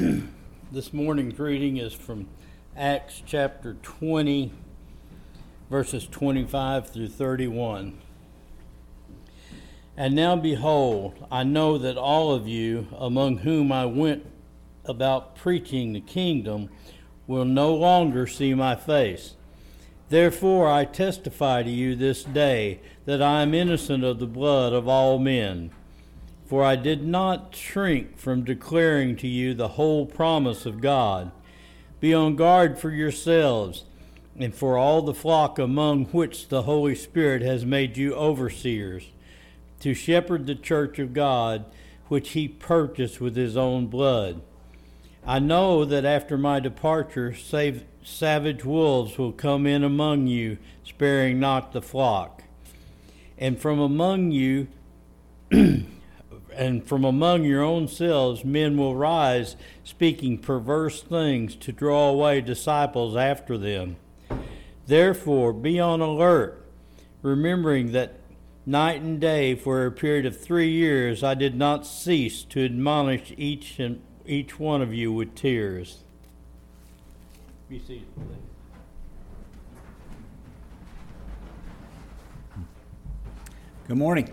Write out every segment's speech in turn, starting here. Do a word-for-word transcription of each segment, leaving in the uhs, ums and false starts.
This morning's reading is from Acts chapter twenty, verses twenty-five through thirty-one. And now behold, I know that all of you, among whom I went about preaching the kingdom, will no longer see my face. Therefore I testify to you this day that I am innocent of the blood of all men. For I did not shrink from declaring to you the whole promise of God. Be on guard for yourselves and for all the flock among which the Holy Spirit has made you overseers, to shepherd the church of God, which he purchased with his own blood. I know that after my departure, save, savage wolves will come in among you, sparing not the flock. And from among you... And from among your own selves men will rise, speaking perverse things to draw away disciples after them. Therefore, be on alert, remembering that night and day for a period of three years I did not cease to admonish each and each one of you with tears. Be seated, please. Good morning.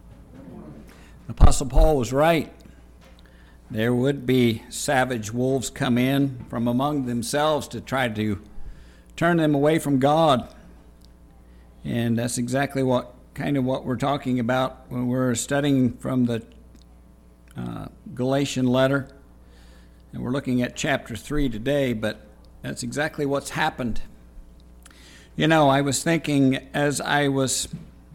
Apostle Paul was right. There would be savage wolves come in from among themselves to try to turn them away from God. And that's exactly what kind of what we're talking about when we're studying from the uh, Galatian letter. And we're looking at chapter three today, but that's exactly what's happened. You know, I was thinking as I was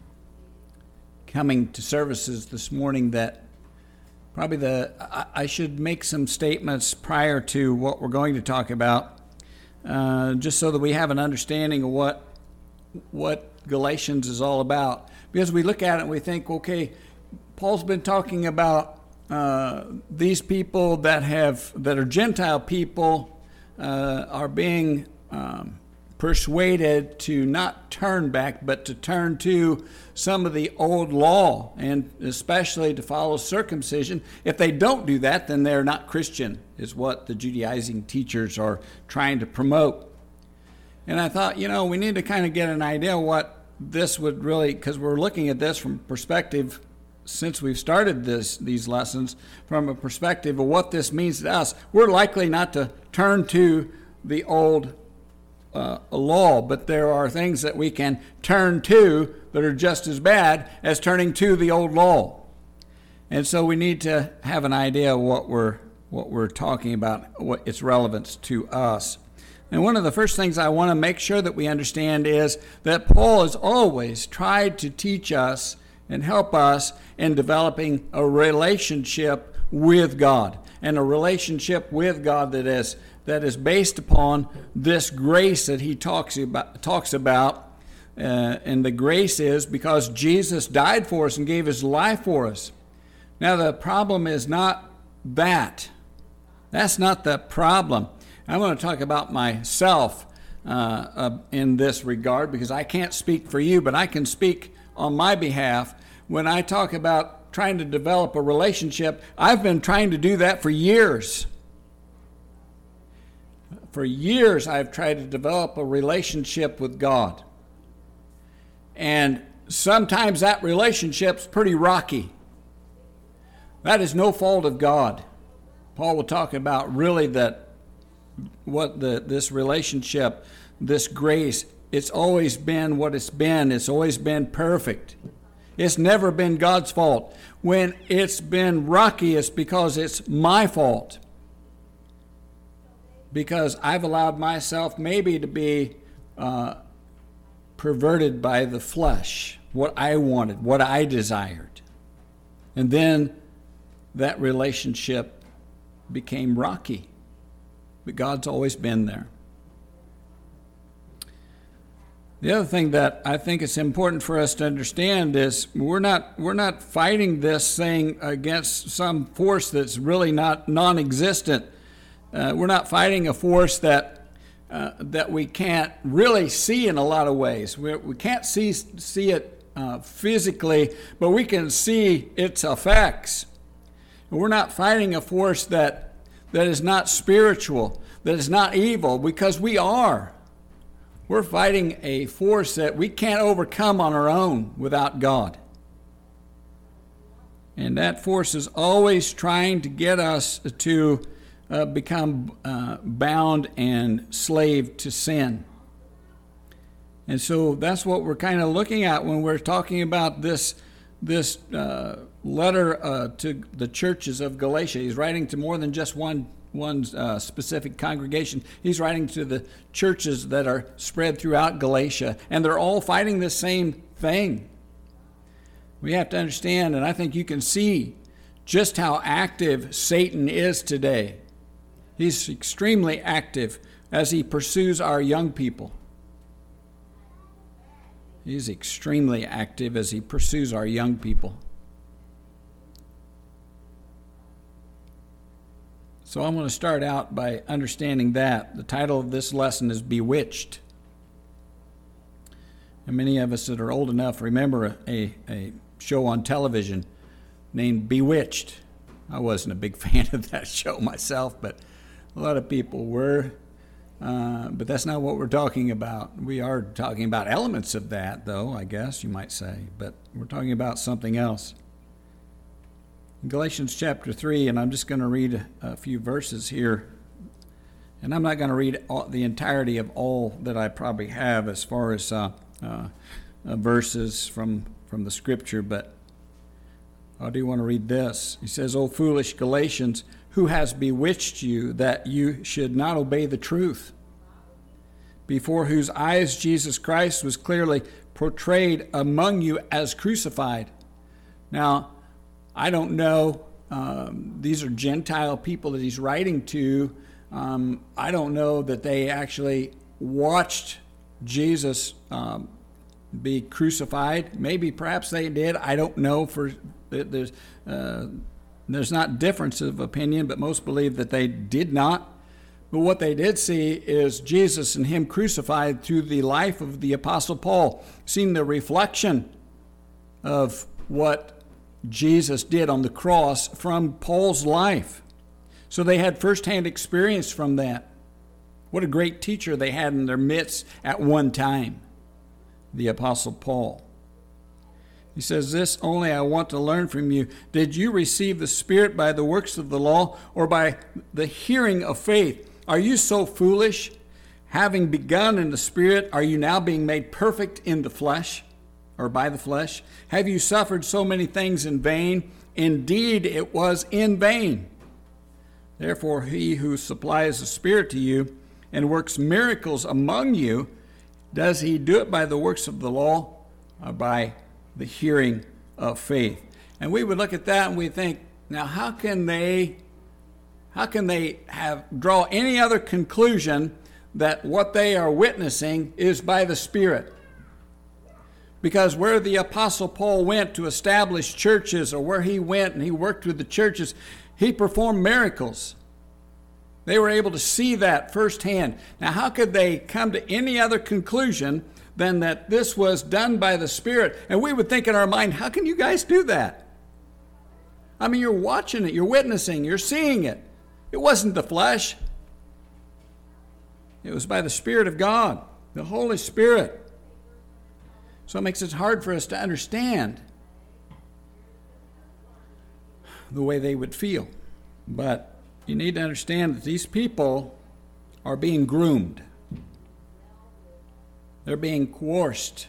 coming to services this morning that probably the I, I should make some statements prior to what we're going to talk about, uh, just so that we have an understanding of what what Galatians is all about. Because we look at it and we think, okay, Paul's been talking about uh, these people that have that are Gentile people uh, are being um, persuaded to not turn back, but to turn to some of the old law, and especially to follow circumcision. If they don't do that, then they're not Christian, is what the Judaizing teachers are trying to promote. And I thought, you know, we need to kind of get an idea what this would really, because we're looking at this from perspective, since we've started this these lessons, from a perspective of what this means to us. We're likely not to turn to the old Uh, a law, but there are things that we can turn to that are just as bad as turning to the old law. And so we need to have an idea of what we're what we're talking about, what its relevance to us. And one of the first things I want to make sure that we understand is that Paul has always tried to teach us and help us in developing a relationship with God, and a relationship with God that is that is based upon this grace that he talks about. Talks about, uh, and the grace is because Jesus died for us and gave his life for us. Now the problem is not that. That's not the problem. I want to talk about myself uh, uh, in this regard, because I can't speak for you, but I can speak on my behalf. When I talk about trying to develop a relationship, I've been trying to do that for years. For years, I've tried to develop a relationship with God. And sometimes that relationship's pretty rocky. That is no fault of God. Paul will talk about really that what the this relationship, this grace, it's always been what it's been. It's always been perfect. It's never been God's fault. When it's been rocky, it's because it's my fault. Because I've allowed myself maybe to be uh, perverted by the flesh, what I wanted, what I desired. And then that relationship became rocky. But God's always been there. The other thing that I think it's important for us to understand is we're not we're not fighting this thing against some force that's really not non-existent. Uh, we're not fighting a force that uh, that we can't really see in a lot of ways. We we can't see see it uh, physically, but we can see its effects. And we're not fighting a force that that is not spiritual, that is not evil, because we are. We're fighting a force that we can't overcome on our own without God. And that force is always trying to get us to uh, become uh, bound and slave to sin. And so that's what we're kind of looking at when we're talking about this, this uh, letter uh, to the churches of Galatia. He's writing to more than just one, one uh, specific congregation. He's writing to the churches that are spread throughout Galatia, and they're all fighting the same thing. We have to understand, and I think you can see just how active Satan is today. He's extremely active as he pursues our young people. He's extremely active as he pursues our young people. So I'm going to start out by understanding that. The title of this lesson is Bewitched. And many of us that are old enough remember a, a show on television named Bewitched. I wasn't a big fan of that show myself, but a lot of people were. Uh, but that's not what we're talking about. We are talking about elements of that, though, I guess you might say. But we're talking about something else. In Galatians chapter three, and I'm just going to read a, a few verses here. And I'm not going to read all, the entirety of all that I probably have as far as uh, uh, uh, verses from, from the Scripture, but I do want to read this. He says, O foolish Galatians, who has bewitched you that you should not obey the truth, before whose eyes Jesus Christ was clearly portrayed among you as crucified. Now, I don't know. Um, these are Gentile people that he's writing to. Um, I don't know that they actually watched Jesus um, be crucified. Maybe, perhaps they did. I don't know. For there's uh, there's not difference of opinion, but most believe that they did not. But what they did see is Jesus and him crucified through the life of the Apostle Paul, seeing the reflection of what Jesus did on the cross from Paul's life. So they had firsthand experience from that. What a great teacher they had in their midst at one time, the Apostle Paul. He says, this only I want to learn from you. Did you receive the Spirit by the works of the law or by the hearing of faith? Are you so foolish? Having begun in the Spirit, are you now being made perfect in the flesh or by the flesh? Have you suffered so many things in vain? Indeed, it was in vain. Therefore, he who supplies the Spirit to you and works miracles among you, does he do it by the works of the law or by the hearing of faith? And we would look at that and we think, now how can they how can they have draw any other conclusion that what they are witnessing is by the Spirit? Because where the Apostle Paul went to establish churches, or where he went and he worked with the churches, he performed miracles. They were able to see that firsthand. Now how could they come to any other conclusion than that this was done by the Spirit? And we would think in our mind, how can you guys do that? I mean, you're watching it, you're witnessing, you're seeing it. It wasn't the flesh. It was by the Spirit of God, the Holy Spirit. So it makes it hard for us to understand the way they would feel. But you need to understand that these people are being groomed. They're being coerced.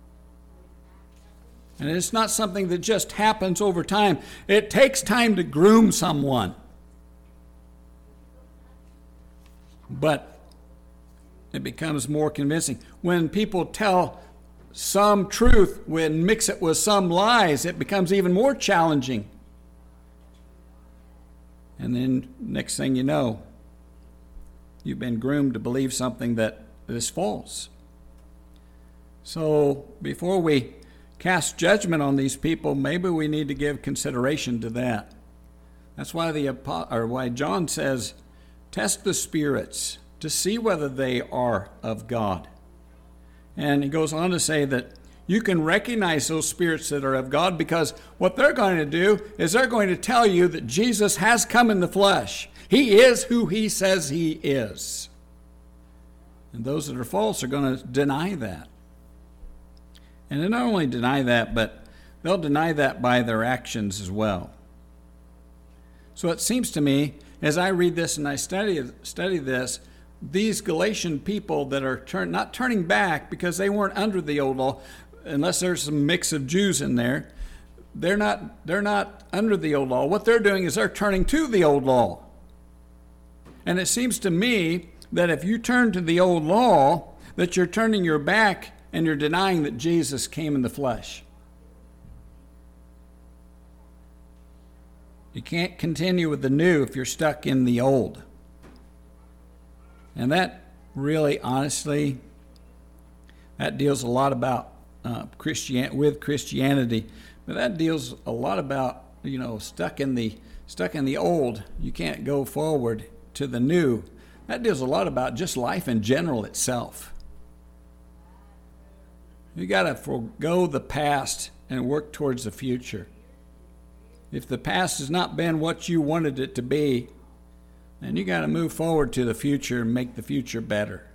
And it's not something that just happens over time. It takes time to groom someone. But it becomes more convincing. When people tell some truth, when mix it with some lies, it becomes even more challenging. And then next thing you know, you've been groomed to believe something that is false. So before we cast judgment on these people, maybe we need to give consideration to that. That's why the or why John says, test the spirits to see whether they are of God. And he goes on to say that you can recognize those spirits that are of God, because what they're going to do is they're going to tell you that Jesus has come in the flesh. He He is who he says he is. And those that are false are going to deny that. And they not only deny that, but they'll deny that by their actions as well. So it seems to me, as I read this and I study study this, these Galatian people that are turn, not turning back because they weren't under the old law, unless there's some mix of Jews in there, they're not, they're not under the old law. What they're doing is they're turning to the old law. And it seems to me that if you turn to the old law, that you're turning your back and you're denying that Jesus came in the flesh. You can't continue with the new if you're stuck in the old. And that really, honestly, that deals a lot about uh, Christian with Christianity, but that deals a lot about, you know, stuck in the stuck in the old. You can't go forward to the new. That deals a lot about just life in general itself. You got to forego the past and work towards the future. If the past has not been what you wanted it to be, then you got to move forward to the future and make the future better.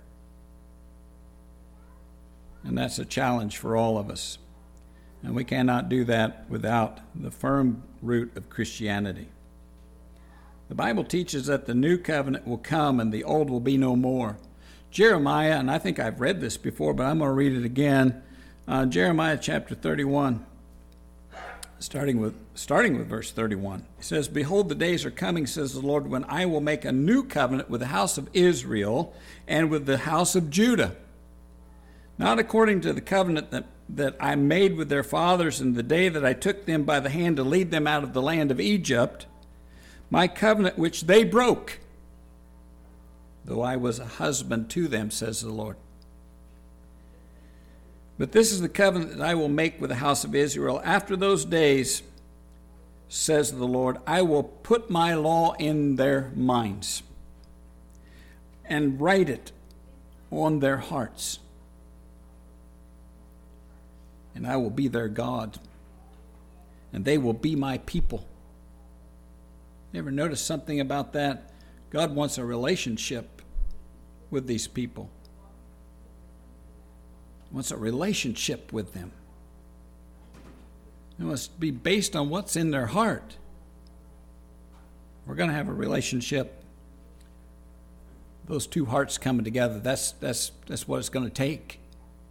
And that's a challenge for all of us. And we cannot do that without the firm root of Christianity. The Bible teaches that the new covenant will come and the old will be no more. Jeremiah, and I think I've read this before, but I'm going to read it again. Uh, Jeremiah chapter thirty-one. Starting with starting with verse thirty-one. It says, "Behold, the days are coming, says the Lord, when I will make a new covenant with the house of Israel and with the house of Judah. Not according to the covenant that, that I made with their fathers in the day that I took them by the hand to lead them out of the land of Egypt, my covenant which they broke, though I was a husband to them, says the Lord. But this is the covenant that I will make with the house of Israel. After those days, says the Lord, I will put my law in their minds and write it on their hearts. And I will be their God, and they will be my people." You ever notice something about that? God wants a relationship with these people. Wants a relationship with them. It must be based on what's in their heart. We're going to have a relationship. Those two hearts coming together, that's that's that's what it's going to take.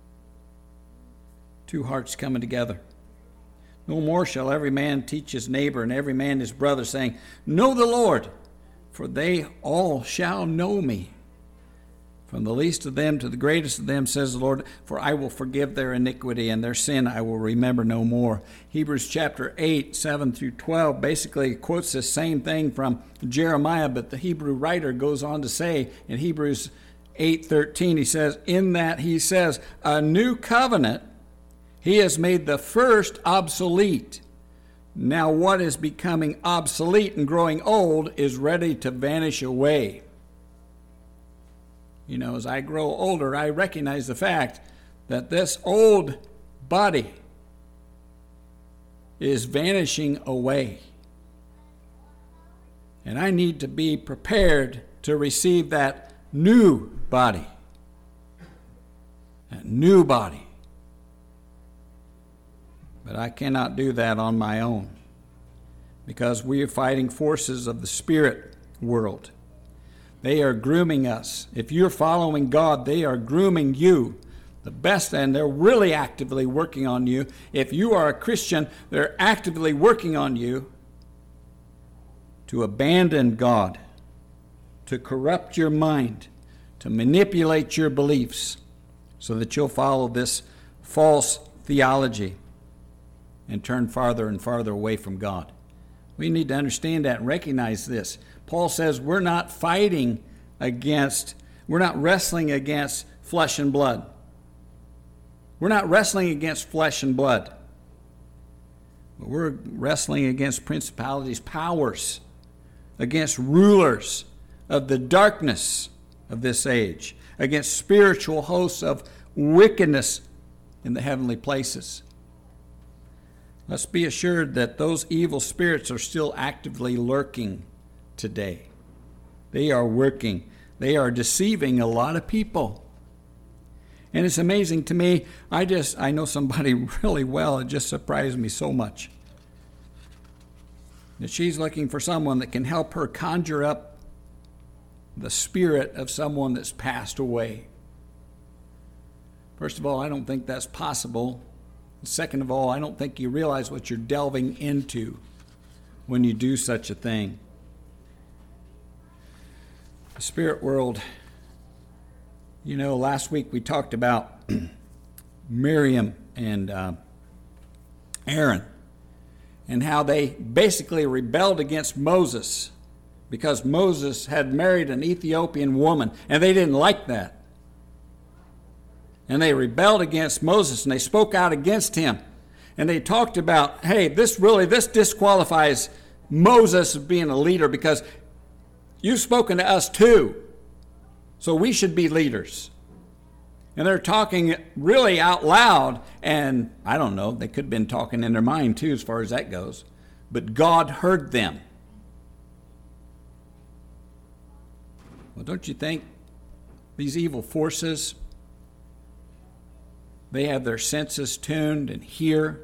Two hearts coming together. "No more shall every man teach his neighbor and every man his brother, saying, Know the Lord, for they all shall know me. From the least of them to the greatest of them, says the Lord, for I will forgive their iniquity and their sin I will remember no more." Hebrews chapter eight, seven through twelve basically quotes the same thing from Jeremiah, but the Hebrew writer goes on to say in Hebrews eight thirteen, he says, in that he says, "A new covenant, he has made the first obsolete. Now what is becoming obsolete and growing old is ready to vanish away." You know, as I grow older, I recognize the fact that this old body is vanishing away. And I need to be prepared to receive that new body. That new body. But I cannot do that on my own, because we are fighting forces of the spirit world. They are grooming us. If you're following God, they are grooming you. The best, and they're really actively working on you. If you are a Christian, they're actively working on you to abandon God, to corrupt your mind, to manipulate your beliefs so that you'll follow this false theology and turn farther and farther away from God. We need to understand that and recognize this. Paul says we're not fighting against, we're not wrestling against flesh and blood. We're not wrestling against flesh and blood. But we're wrestling against principalities, powers, against rulers of the darkness of this age, against spiritual hosts of wickedness in the heavenly places. Let's be assured that those evil spirits are still actively lurking today. They are working. They are deceiving a lot of people. And it's amazing to me. I just, I know somebody really well. It just surprised me so much that she's looking for someone that can help her conjure up the spirit of someone that's passed away. First of all, I don't think that's possible. Second of all, I don't think you realize what you're delving into when you do such a thing. The spirit world, you know, last week we talked about Miriam and uh, Aaron and how they basically rebelled against Moses because Moses had married an Ethiopian woman, and they didn't like that. And they rebelled against Moses, and they spoke out against him. And they talked about, hey, this really, this disqualifies Moses as being a leader because you've spoken to us too. So we should be leaders. And they're talking really out loud, and I don't know, they could have been talking in their mind too as far as that goes. But God heard them. Well, don't you think these evil forces, they have their senses tuned and hear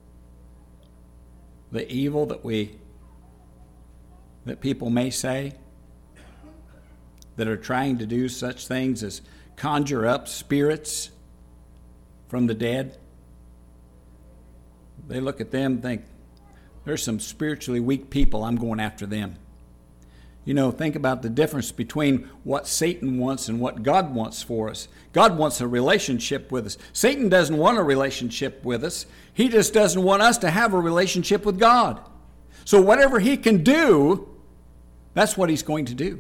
the evil that we, that people may say, that are trying to do such things as conjure up spirits from the dead? They look at them and think, there's some spiritually weak people, I'm going after them. You know, think about the difference between what Satan wants and what God wants for us. God wants a relationship with us. Satan doesn't want a relationship with us. He just doesn't want us to have a relationship with God. So whatever he can do, that's what he's going to do.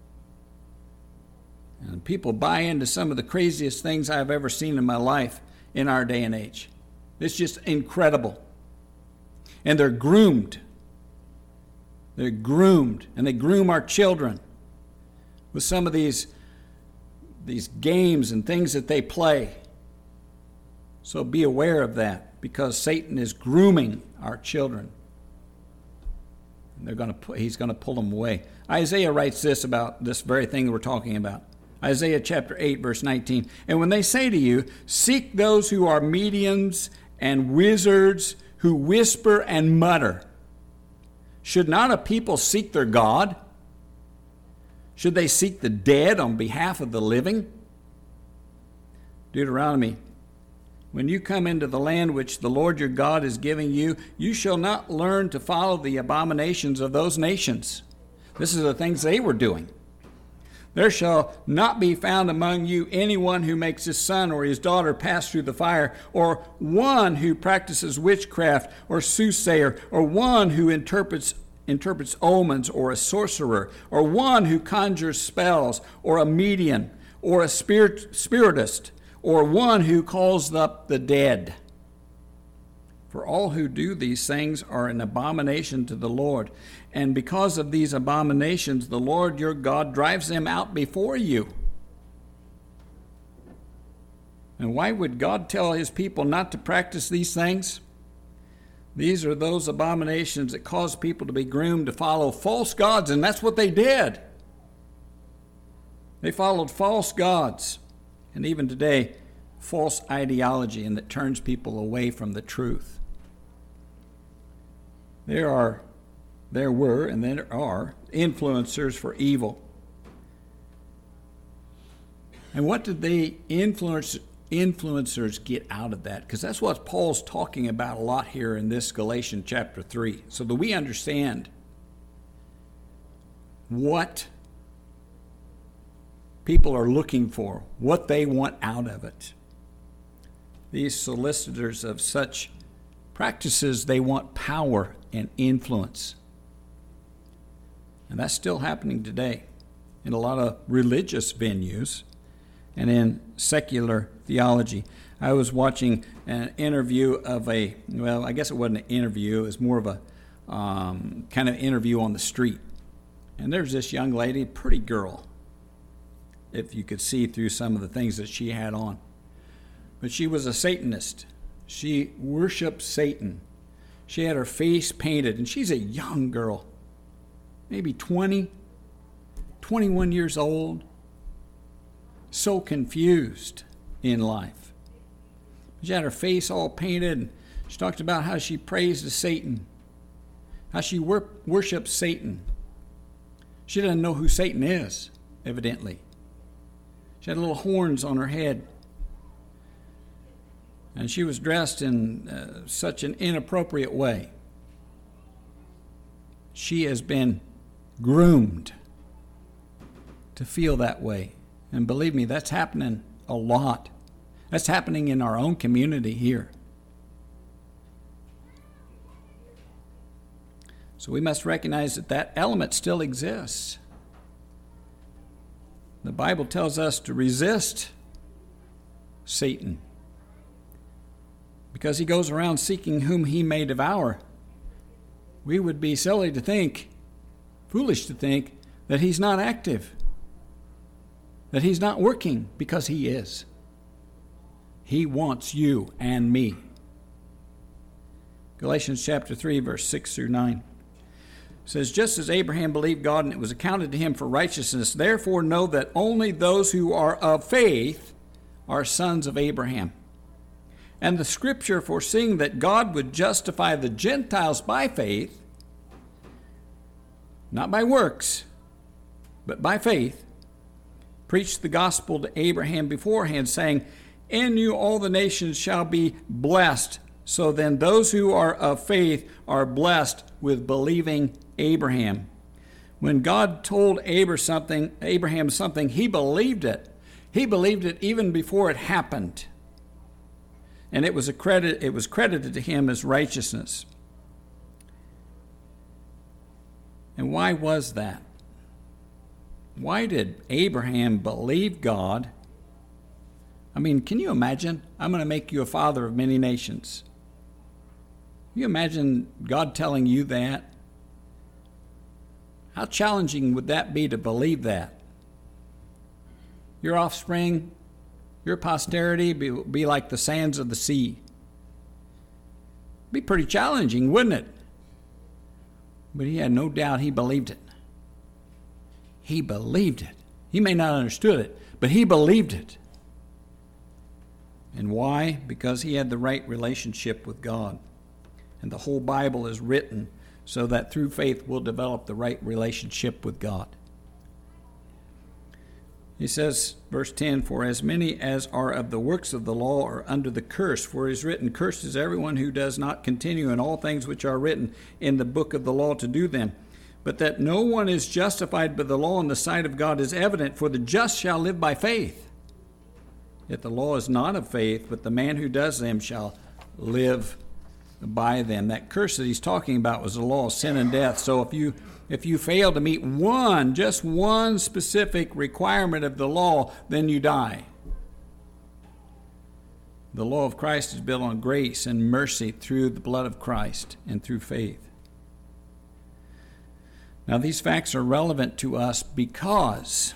And people buy into some of the craziest things I've ever seen in my life in our day and age. It's just incredible. And they're groomed. They're groomed, and they groom our children with some of these, these games and things that they play. So be aware of that, because Satan is grooming our children. And they're going to, he's going to pull them away. Isaiah writes this about this very thing we're talking about. Isaiah chapter eight, verse nineteen. And when they say to you, seek those who are mediums and wizards who whisper and mutter. Should not a people seek their God? Should they seek the dead on behalf of the living? Deuteronomy, when you come into the land which the Lord your God is giving you, you shall not learn to follow the abominations of those nations. This is the things they were doing. There shall not be found among you anyone who makes his son or his daughter pass through the fire, or one who practices witchcraft or soothsayer, or one who interprets interprets omens, or a sorcerer, or one who conjures spells, or a medium, or a spirit, spiritist, or one who calls up the dead. For all who do these things are an abomination to the Lord. And because of these abominations, the Lord your God drives them out before you. And why would God tell his people not to practice these things? These are those abominations that cause people to be groomed to follow false gods, and that's what they did. They followed false gods, and even today, false ideology, and that turns people away from the truth. There are, there were, and there are influencers for evil. And what did the influence, influencers get out of that? Because that's what Paul's talking about a lot here in this Galatians chapter three. So that we understand what people are looking for, what they want out of it. These solicitors of such practices, they want power and influence. And that's still happening today in a lot of religious venues and in secular theology. I was watching an interview of a, well, I guess it wasn't an interview, it was more of a um, kind of interview on the street. And there's this young lady, pretty girl, if you could see through some of the things that she had on. But she was a Satanist. She worshiped Satan. She had her face painted, and she's a young girl, maybe twenty, twenty-one years old, so confused in life. She had her face all painted, and she talked about how she prays to Satan, how she wor- worships Satan. She doesn't know who Satan is, evidently. She had little horns on her head. And she was dressed in uh, such an inappropriate way. She has been groomed to feel that way. And believe me, that's happening a lot. That's happening in our own community here. So we must recognize that that element still exists. The Bible tells us to resist Satan because he goes around seeking whom he may devour. We would be silly to think, foolish to think, that he's not active, that he's not working, because he is. He wants you and me. Galatians chapter three, verse six through nine says, just as Abraham believed God and it was accounted to him for righteousness, therefore know that only those who are of faith are sons of Abraham. And the scripture, foreseeing that God would justify the Gentiles by faith, not by works, but by faith, preached the gospel to Abraham beforehand, saying, in you all the nations shall be blessed. So then those who are of faith are blessed with believing Abraham. When God told Abraham something, Abraham something, he believed it. He believed it even before it happened. And it was a credit, it was credited to him as righteousness. And why was that? Why did Abraham believe God? I mean, can you imagine? I'm going to make you a father of many nations. Can you imagine God telling you that? How challenging would that be to believe that? Your offspring, your posterity be, be like the sands of the sea. Be pretty challenging, wouldn't it? But he had no doubt he believed it. He believed it. He may not have understood it, but he believed it. And why? Because he had the right relationship with God. And the whole Bible is written so that through faith we'll develop the right relationship with God. He says, verse ten, for as many as are of the works of the law are under the curse, for it is written, cursed is everyone who does not continue in all things which are written in the book of the law to do them. But that no one is justified by the law in the sight of God is evident, for the just shall live by faith. Yet the law is not of faith, but the man who does them shall live by them. That curse that he's talking about was the law of sin and death. So if you if you fail to meet one, just one specific requirement of the law, then you die. The law of Christ is built on grace and mercy through the blood of Christ and through faith. Now these facts are relevant to us because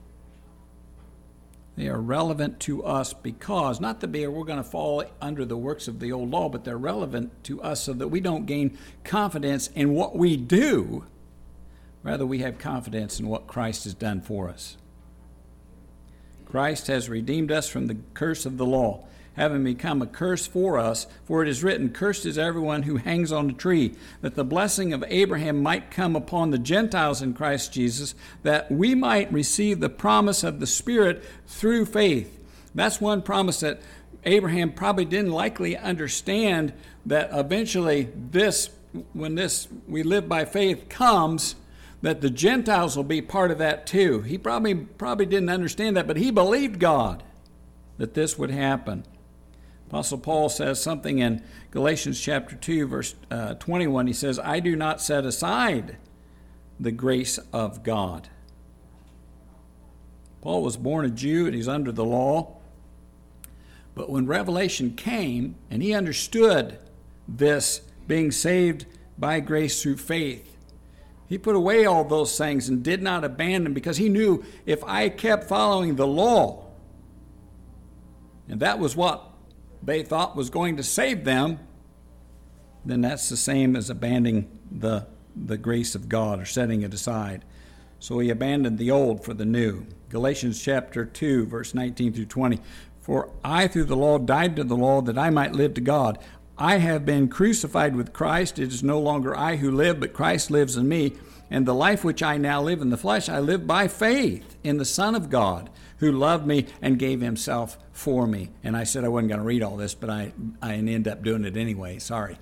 They are relevant to us because, not to be we're going to fall under the works of the old law, but they're relevant to us so that we don't gain confidence in what we do. Rather, we have confidence in what Christ has done for us. Christ has redeemed us from the curse of the law, having become a curse for us. For it is written, cursed is everyone who hangs on a tree, that the blessing of Abraham might come upon the Gentiles in Christ Jesus, that we might receive the promise of the Spirit through faith. That's one promise that Abraham probably didn't likely understand, that eventually this, when this we live by faith comes, that the Gentiles will be part of that too. He probably probably didn't understand that, but he believed God that this would happen. Apostle Paul says something in Galatians chapter two, verse uh, twenty-one. He says, I do not set aside the grace of God. Paul was born a Jew and he's under the law. But when revelation came and he understood this, being saved by grace through faith, he put away all those things and did not abandon, because he knew, if I kept following the law, and that was what they thought was going to save them, then that's the same as abandoning the, the grace of God or setting it aside. So he abandoned the old for the new. Galatians chapter two, verse nineteen through twenty. For I through the law died to the law that I might live to God. I have been crucified with Christ. It is no longer I who live, but Christ lives in me. And the life which I now live in the flesh, I live by faith in the Son of God, who loved me and gave himself for me. And I said I wasn't going to read all this, but I, I ended up doing it anyway. Sorry.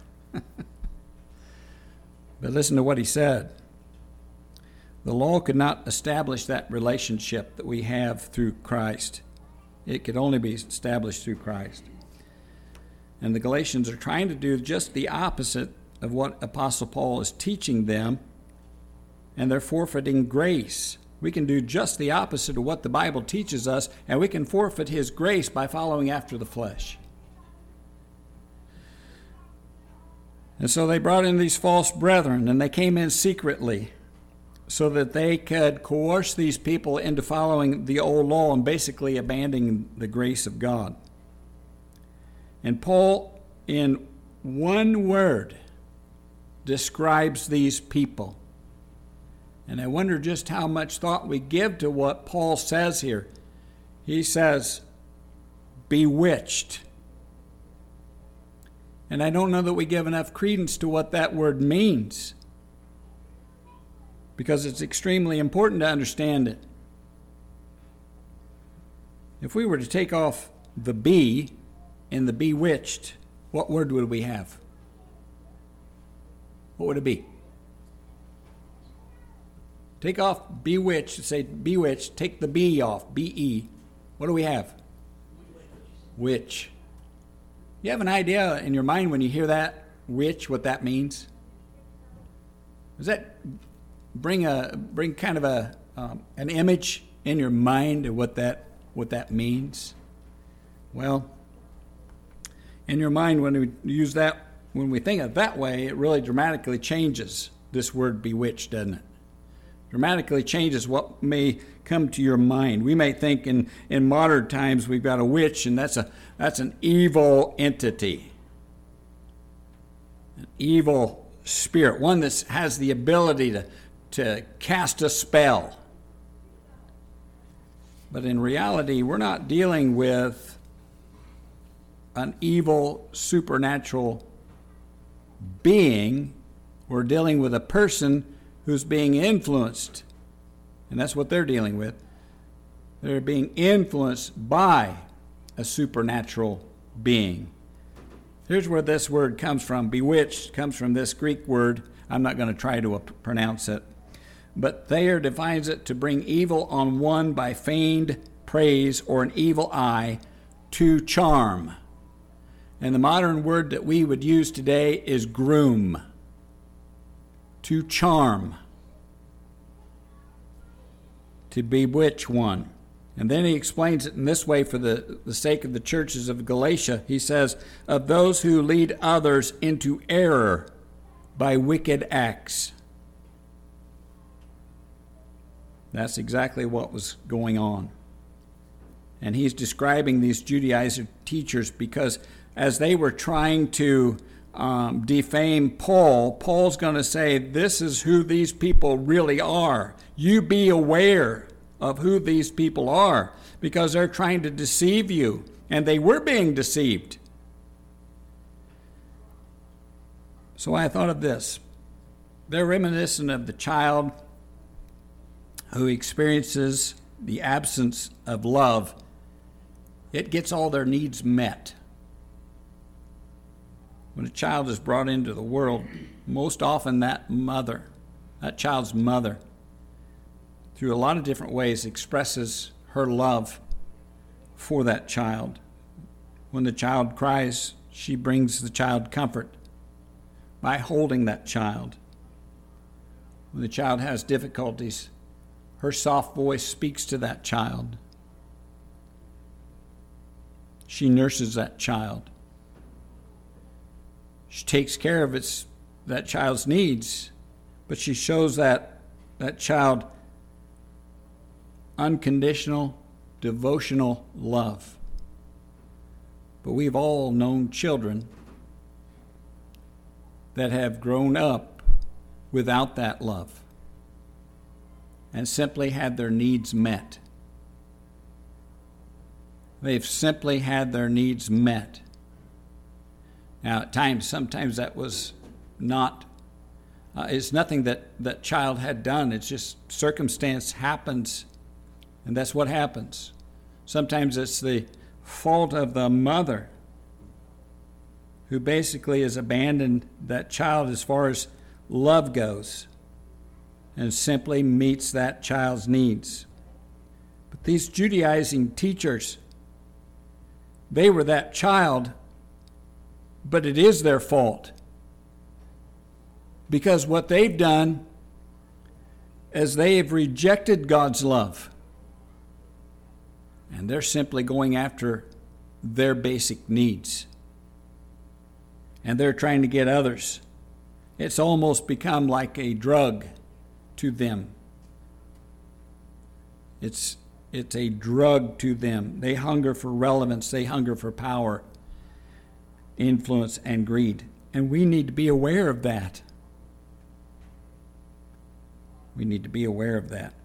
But listen to what he said. The law could not establish that relationship that we have through Christ. It could only be established through Christ. And the Galatians are trying to do just the opposite of what Apostle Paul is teaching them, and they're forfeiting grace. We can do just the opposite of what the Bible teaches us, and we can forfeit his grace by following after the flesh. And so they brought in these false brethren, and they came in secretly so that they could coerce these people into following the old law and basically abandoning the grace of God. And Paul, in one word, describes these people. And I wonder just how much thought we give to what Paul says here. He says, bewitched. And I don't know that we give enough credence to what that word means, because it's extremely important to understand it. If we were to take off the be in the bewitched, what word would we have? What would it be? Take off bewitched, say bewitched, take the be off, B E. What do we have? Witch. You have an idea in your mind when you hear that, witch, what that means? Does that bring a bring kind of a um, an image in your mind of what that what that means? Well, in your mind, when we use that, when we think of it that way, it really dramatically changes this word bewitched, doesn't it? Dramatically changes what may come to your mind. We may think in, in modern times we've got a witch, and that's a that's an evil entity, an evil spirit, one that has the ability to, to cast a spell. But in reality, we're not dealing with an evil supernatural being. We're dealing with a person who's being influenced. And that's what they're dealing with. They're being influenced by a supernatural being. Here's where this word comes from. Bewitched comes from this Greek word. I'm not going to try to pronounce it. But Thayer defines it to bring evil on one by feigned praise or an evil eye, to charm. And the modern word that we would use today is groom. To charm, to bewitch one. And then he explains it in this way for the, the sake of the churches of Galatia. He says, of those who lead others into error by wicked acts. That's exactly what was going on. And he's describing these Judaizer teachers because as they were trying to Um, defame Paul, Paul's going to say, this is who these people really are. You be aware of who these people are, because they're trying to deceive you. And they were being deceived. So I thought of this. They're reminiscent of the child who experiences the absence of love. It gets all their needs met. When a child is brought into the world, most often that mother, that child's mother, through a lot of different ways expresses her love for that child. When the child cries, she brings the child comfort by holding that child. When the child has difficulties, her soft voice speaks to that child. She nurses that child. She takes care of its that child's needs, but she shows that that child unconditional, devotional love. But we've all known children that have grown up without that love. and simply had their needs met. They've simply had their needs met. Now, at times, sometimes that was not, uh, it's nothing that that child had done. It's just circumstance happens, and that's what happens. Sometimes it's the fault of the mother who basically has abandoned that child as far as love goes and simply meets that child's needs. But these Judaizing teachers, they were that child, but it is their fault. Because what they've done is they have rejected God's love. And they're simply going after their basic needs. And they're trying to get others. It's almost become like a drug to them. It's it's a drug to them. They hunger for relevance. They hunger for power, influence, and greed. And we need to be aware of that. We need to be aware of that.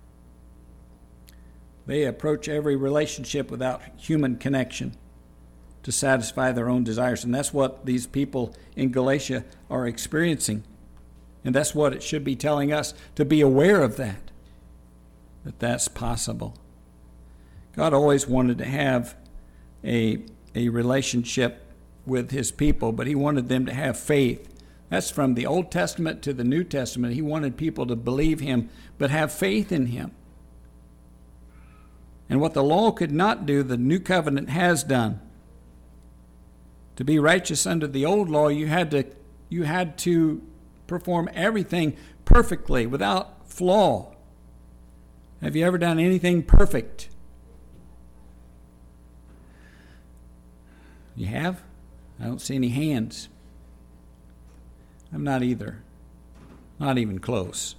They approach every relationship without human connection to satisfy their own desires. And that's what these people in Galatia are experiencing. And that's what it should be telling us, to be aware of that, that that's possible. God always wanted to have a, a relationship with his people, but he wanted them to have faith. That's from the Old Testament to the New Testament. He wanted people to believe him, but have faith in him. And what the law could not do, the new covenant has done. To be righteous under the old law, you had to you had to perform everything perfectly, without flaw. Have you ever done anything perfect? You have? I don't see any hands. I'm not either. Not even close.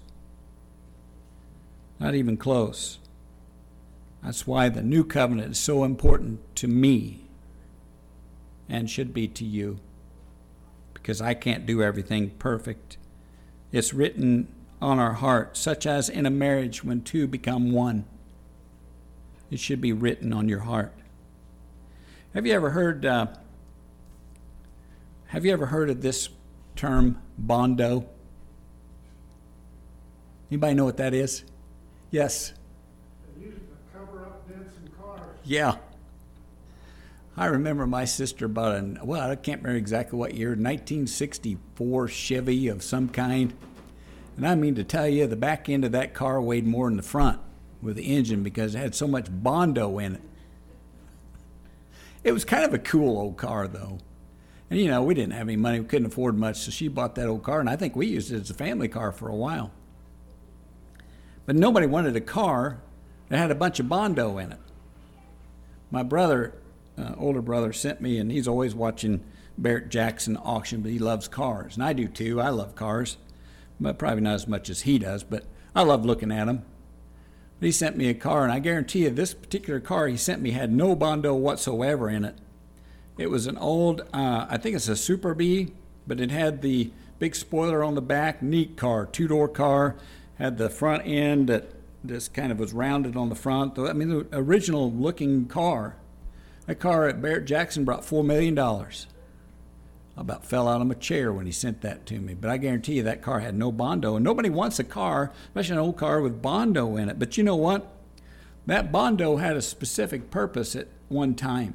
Not even close. That's why the new covenant is so important to me and should be to you, because I can't do everything perfect. It's written on our heart, such as in a marriage when two become one. It should be written on your heart. Have you ever heard uh, have you ever heard of this term, bondo? Anybody know what that is? Yes. They use it to cover up dents in cars. Yeah. I remember my sister bought an, well, I can't remember exactly what year, nineteen sixty-four Chevy of some kind. And I mean to tell you, the back end of that car weighed more than the front with the engine because it had so much bondo in it. It was kind of a cool old car, though. And, you know, we didn't have any money. We couldn't afford much, so she bought that old car, and I think we used it as a family car for a while. But nobody wanted a car that had a bunch of bondo in it. My brother, uh, older brother, sent me, and he's always watching Barrett Jackson auction, but he loves cars. And I do, too. I love cars, but probably not as much as he does, but I love looking at them. But he sent me a car, and I guarantee you this particular car he sent me had no bondo whatsoever in it. It was an old, uh, I think it's a Super Bee, but it had the big spoiler on the back, neat car, two-door car, had the front end that just kind of was rounded on the front. I mean, the original-looking car. That car at Barrett Jackson brought four million dollars. I about fell out of my chair when he sent that to me. But I guarantee you that car had no bondo. And nobody wants a car, especially an old car with bondo in it. But you know what? That bondo had a specific purpose at one time.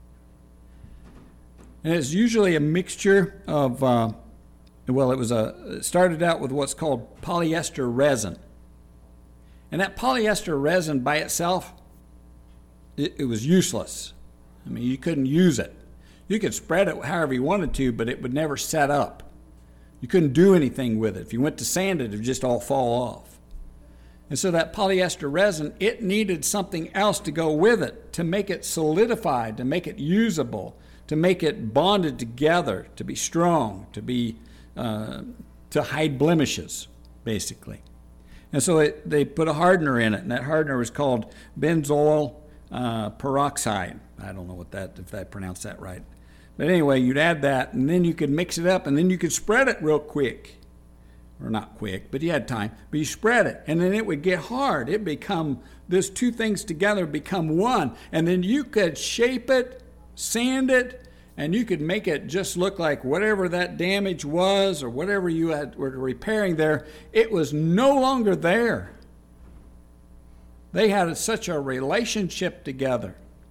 And it's usually a mixture of, uh, well, it was a, it started out with what's called polyester resin. And that polyester resin by itself, it, it was useless. I mean, you couldn't use it. You could spread it however you wanted to, but it would never set up. You couldn't do anything with it. If you went to sand it, it would just all fall off. And so that polyester resin, it needed something else to go with it, to make it solidified, to make it usable, to make it bonded together, to be strong, to be uh, to hide blemishes, basically. And so it, they put a hardener in it, and that hardener was called benzoyl uh, peroxide. I don't know what that, if I pronounced that right. But anyway, you'd add that, and then you could mix it up, and then you could spread it real quick. or not quick, but you had time, but you spread it, and then it would get hard. It become, those two things together become one, and then you could shape it, sand it, and you could make it just look like whatever that damage was or whatever you had, were repairing there, it was no longer there. They had such a relationship together.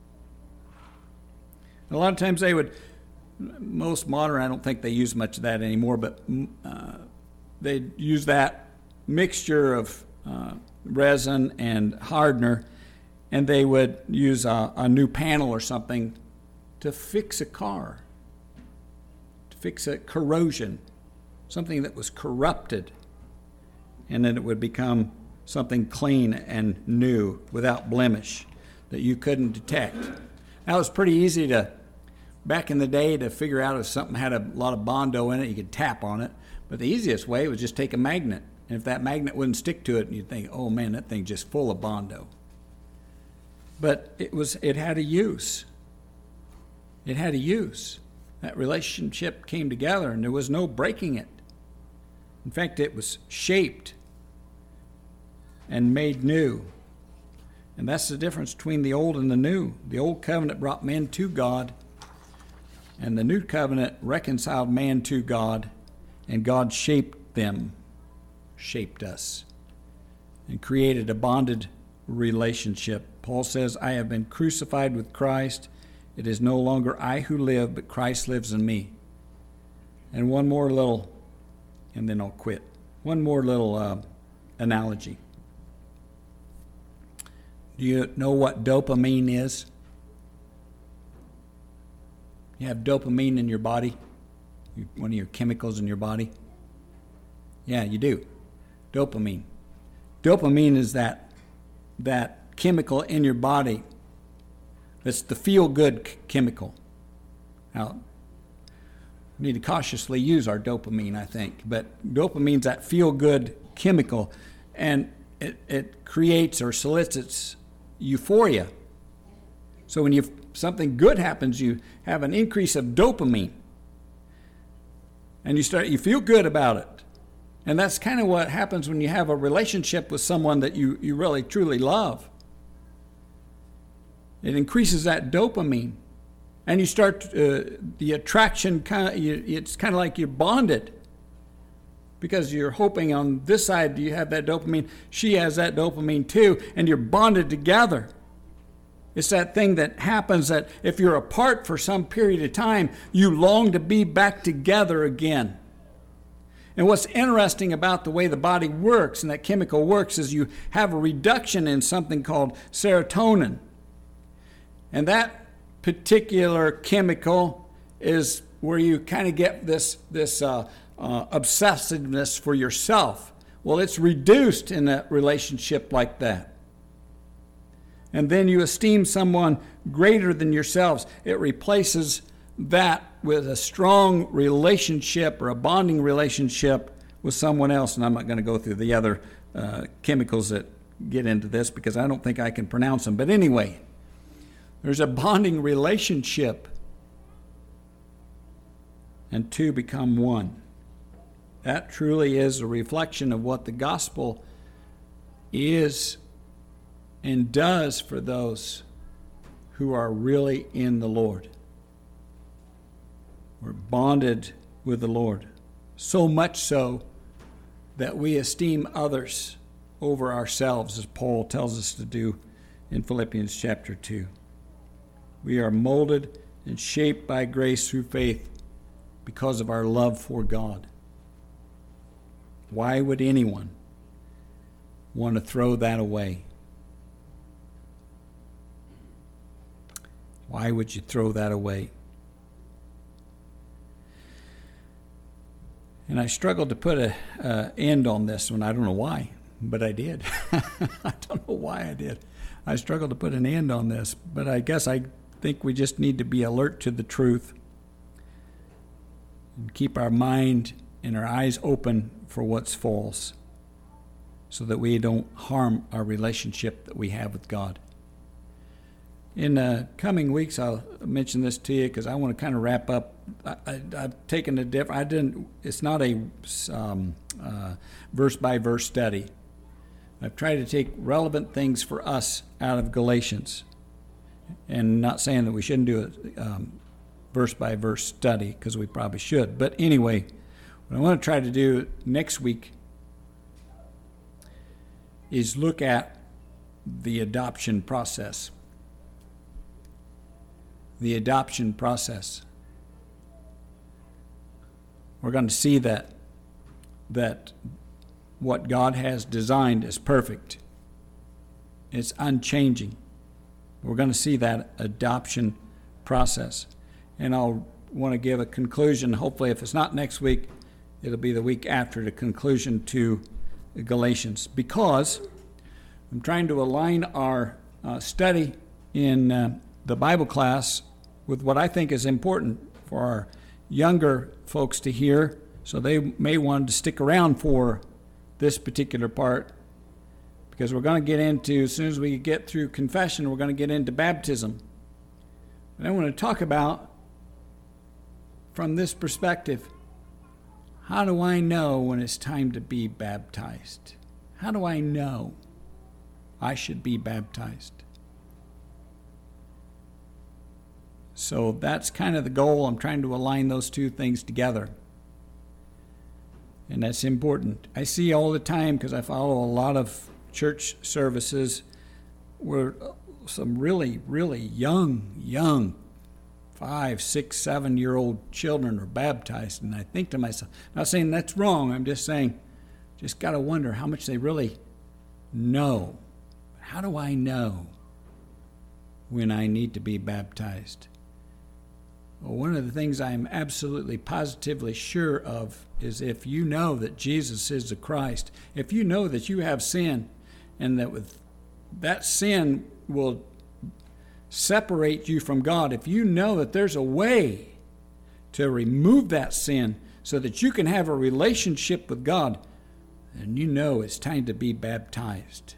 A lot of times they would, most modern, I don't think they use much of that anymore, but uh, they use that mixture of uh, resin and hardener, and they would use a, a new panel or something to fix a car, to fix a corrosion, something that was corrupted, and then it would become something clean and new without blemish that you couldn't detect. That was pretty easy to, back in the day, to figure out if something had a lot of Bondo in it, you could tap on it. But the easiest way was just take a magnet. And if that magnet wouldn't stick to it, you'd think, oh man, that thing's just full of Bondo. But it was, it had a use. It had a use. That relationship came together and there was no breaking it. In fact, it was shaped and made new. And that's the difference between the old and the new. The old covenant brought men to God, and the new covenant reconciled man to God, and God shaped them, shaped us, and created a bonded relationship. Paul says, I have been crucified with Christ. It is no longer I who live, but Christ lives in me. And one more little, and then I'll quit. One more little uh, analogy. Do you know what dopamine is? You have dopamine in your body, one of your chemicals in your body. Yeah, you do. Dopamine. Dopamine is that, that chemical in your body that's the feel-good c- chemical. Now, we need to cautiously use our dopamine, I think, but dopamine's that feel-good chemical, and it, it creates or solicits euphoria. So when you something good happens, you have an increase of dopamine, and you start you feel good about it. And that's kind of what happens when you have a relationship with someone that you, you really truly love. It increases that dopamine, and you start uh, the attraction kind of, you, it's kind of like you're bonded, because you're hoping on this side you have that dopamine, she has that dopamine too, and you're bonded together. It's that thing that happens that if you're apart for some period of time, you long to be back together again. And what's interesting about the way the body works and that chemical works is you have a reduction in something called serotonin. And that particular chemical is where you kind of get this, this uh, uh, obsessiveness for yourself. Well, it's reduced in a relationship like that. And then you esteem someone greater than yourselves. It replaces that with a strong relationship or a bonding relationship with someone else. And I'm not going to go through the other uh, chemicals that get into this because I don't think I can pronounce them. But anyway, there's a bonding relationship, and two become one. That truly is a reflection of what the gospel is and does for those who are really in the Lord. We're bonded with the Lord, so much so that we esteem others over ourselves, as Paul tells us to do in Philippians chapter two. We are molded and shaped by grace through faith because of our love for God. Why would anyone want to throw that away? Why would you throw that away? And I struggled to put an uh, end on this one. I don't know why, but I did. I don't know why I did. I struggled to put an end on this, but I guess I think we just need to be alert to the truth and keep our mind and our eyes open for what's false so that we don't harm our relationship that we have with God. In uh, coming weeks, I'll mention this to you because I want to kind of wrap up I, I, I've taken a different, I didn't, it's not a um, uh, verse-by-verse study. I've tried to take relevant things for us out of Galatians. And not saying that we shouldn't do a um, verse-by-verse study, because we probably should. But anyway, what I want to try to do next week is look at the adoption process. The adoption process. We're going to see that that what God has designed is perfect. It's unchanging. We're going to see that adoption process. And I'll want to give a conclusion. Hopefully, if it's not next week, it'll be the week after, the conclusion to Galatians. Because I'm trying to align our uh, study in uh, the Bible class with what I think is important for our younger folks to hear, so they may want to stick around for this particular part, because we're going to get into, as soon as we get through confession, we're going to get into baptism. And I want to talk about, from this perspective, how do I know when it's time to be baptized? How do I know I should be baptized? So that's kind of the goal. I'm trying to align those two things together. And that's important. I see all the time, because I follow a lot of church services where some really, really young, young, five, six, seven-year-old children are baptized. And I think to myself, not saying that's wrong, I'm just saying, just got to wonder how much they really know. How do I know when I need to be baptized? Well, one of the things I'm absolutely positively sure of is if you know that Jesus is the Christ, if you know that you have sin, and that with that sin will separate you from God, if you know that there's a way to remove that sin so that you can have a relationship with God, then you know it's time to be baptized.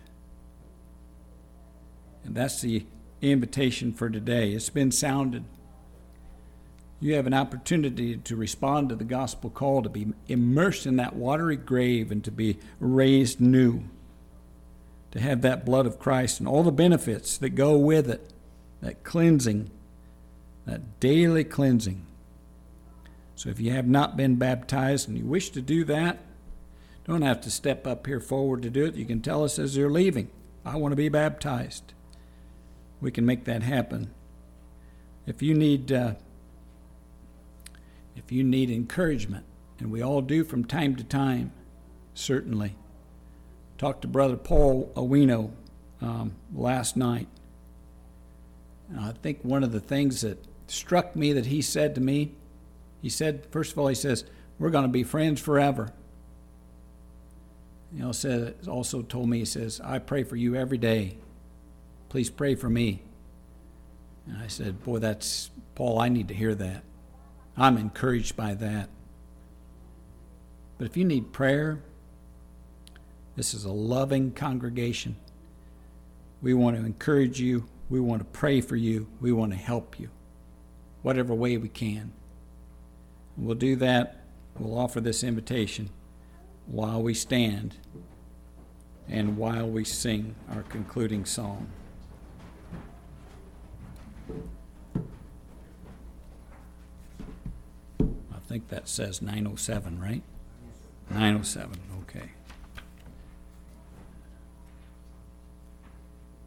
And that's the invitation for today. It's been sounded. You have an opportunity to respond to the gospel call, to be immersed in that watery grave and to be raised new, to have that blood of Christ and all the benefits that go with it, that cleansing, that daily cleansing. So if you have not been baptized and you wish to do that, don't have to step up here forward to do it. You can tell us as you're leaving, I want to be baptized. We can make that happen. If you need uh, if you need encouragement, and we all do from time to time, certainly. Talked to Brother Paul Owino um, last night. And I think one of the things that struck me that he said to me, he said, first of all, he says, we're going to be friends forever. You know, said, also told me, he says, I pray for you every day. Please pray for me. And I said, boy, that's, Paul, I need to hear that. I'm encouraged by that. But if you need prayer, this is a loving congregation. We want to encourage you. We want to pray for you. We want to help you, whatever way we can. We'll do that. We'll offer this invitation while we stand and while we sing our concluding song. I think that says nine oh seven, right? nine oh seven, okay.